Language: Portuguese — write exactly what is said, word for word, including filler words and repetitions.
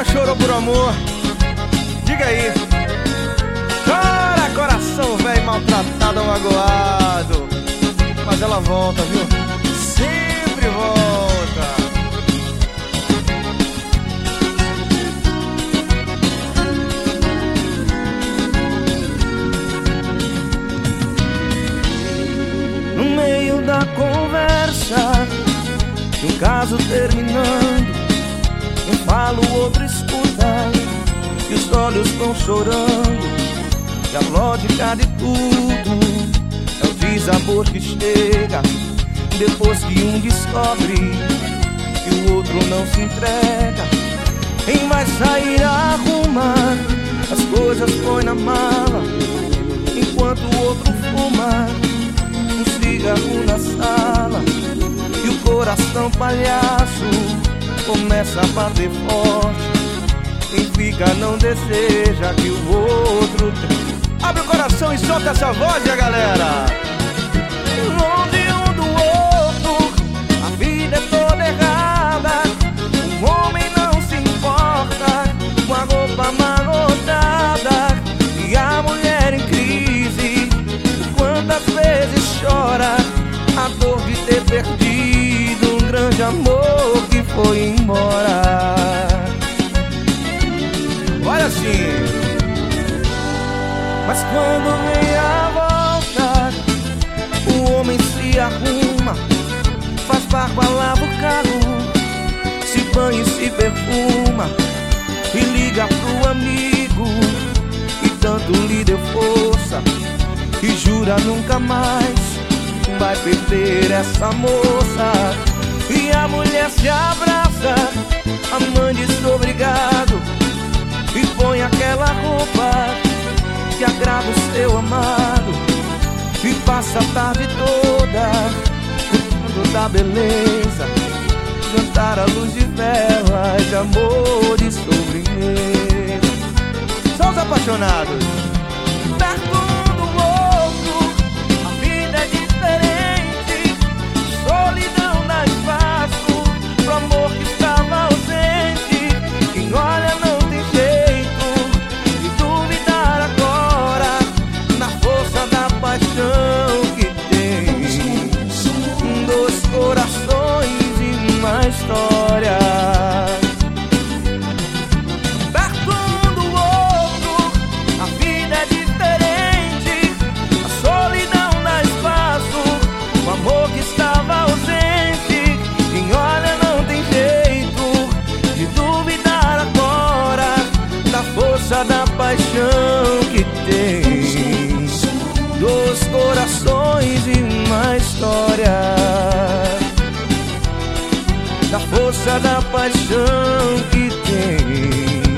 nunca chorou por amor? Diga aí. Chora, coração velho, maltratado, magoado. Mas ela volta, viu? Sempre volta. No meio da conversa, um caso terminando, um fala, o outro escuta, e os olhos estão chorando. E a lógica de tudo é o desabor que chega depois que um descobre que o outro não se entrega. Quem vai sair arruma as coisas, põe na mala, enquanto o outro fuma um cigarro na sala. E o coração palhaço começa a bater forte. Quem fica não deseja que o outro tenha. Abre o coração e solta essa voz, a galera. Longe um do outro, a vida é toda errada. O homem não se importa com a roupa amarrotada. E a mulher em crise, quantas vezes chora a dor de ter perdido um grande amor que foi embora. Olha assim. Mas quando vem a volta, o homem se arruma, faz barba, lava o carro, se banha e se perfuma, e liga pro amigo que tanto lhe deu força, e jura nunca mais vai perder essa moça. E a mulher se abraça, a mãe diz obrigado, e põe aquela roupa que agrada o seu amado, e passa a tarde toda cuidando da beleza, jantar à luz de velas, de amor e sobremesa. São os apaixonados. Perto um do outro, a vida é diferente, solidão dá espaço pro amor que estava ausente. Quem olha não tem jeito de duvidar agora na força da paixão que tem. Dois corações e uma história. Perto um do outro, a vida é diferente, a solidão dá espaço, o amor que estava ausente. Quem olha não tem jeito de duvidar agora da força da paixão que tem. Dois corações e uma história, da força da paixão que tem.